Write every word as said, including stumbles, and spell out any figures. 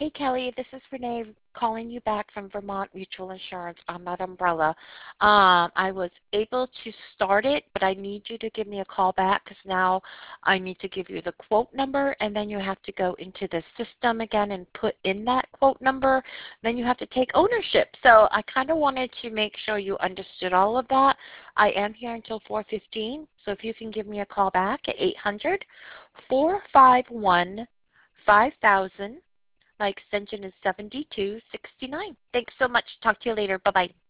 Hey Kelly, this is Renee calling you back from Vermont Mutual Insurance on that umbrella. Um, I was able to start it, but I need you to give me a call back because now I need to give you the quote number, and then you have to go into the system again and put in that quote number. Then you have to take ownership. So I kind of wanted to make sure you understood all of that. I am here until four fifteen, so if you can give me a call back at eight hundred, four five one, five thousand. My extension is seventy-two sixty-nine. Thanks so much. Talk to you later. Bye-bye.